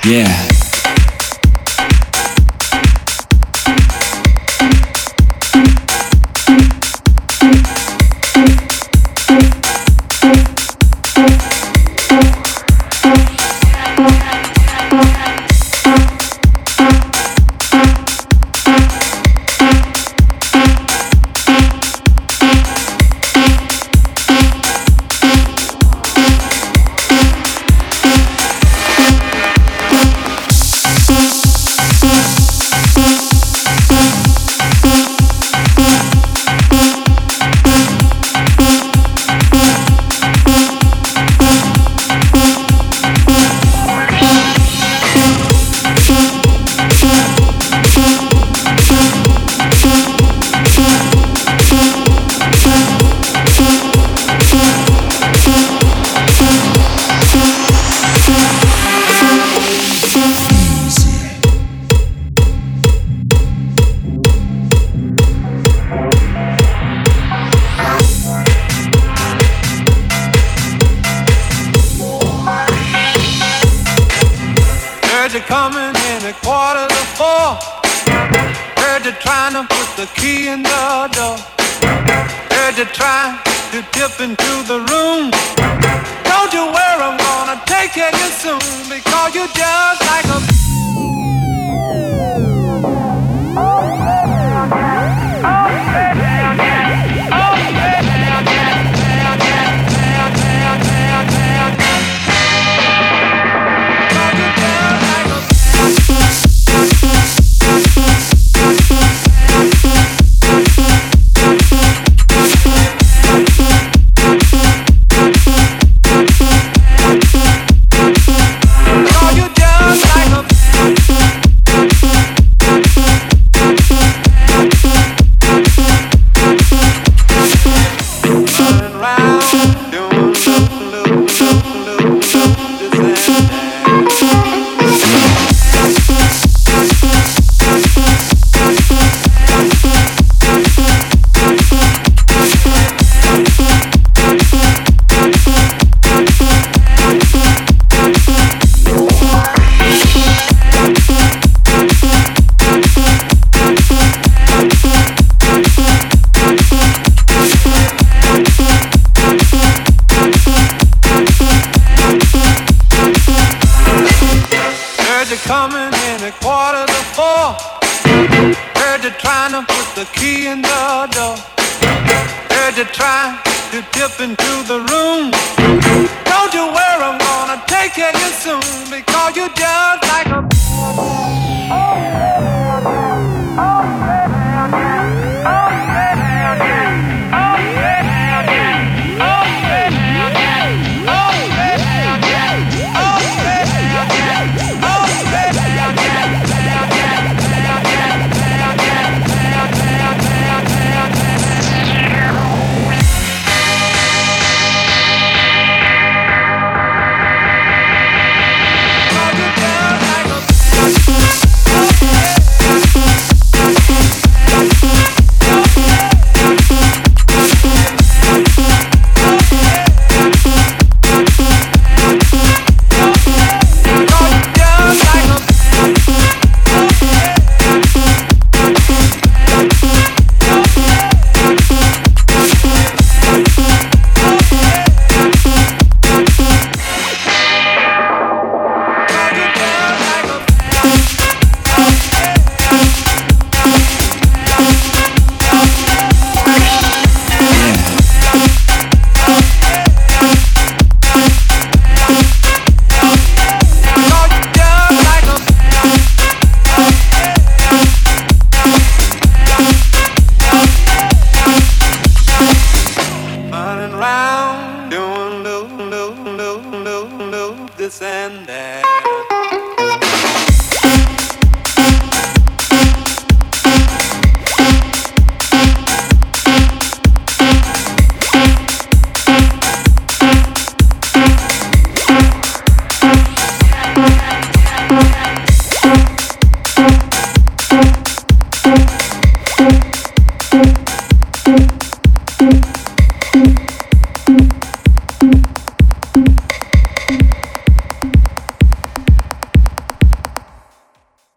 Yeah. Heard you coming in at 3:45. Heard you trying to put the key in the door. Heard you trying to dip into the room. Don't you worry, I'm gonna take care of you soon, because you're just like a coming in at 3:45. Heard you trying to put the key in the door. Heard you trying to dip into the room. Don't you worry, I'm gonna take care of you soon, because you just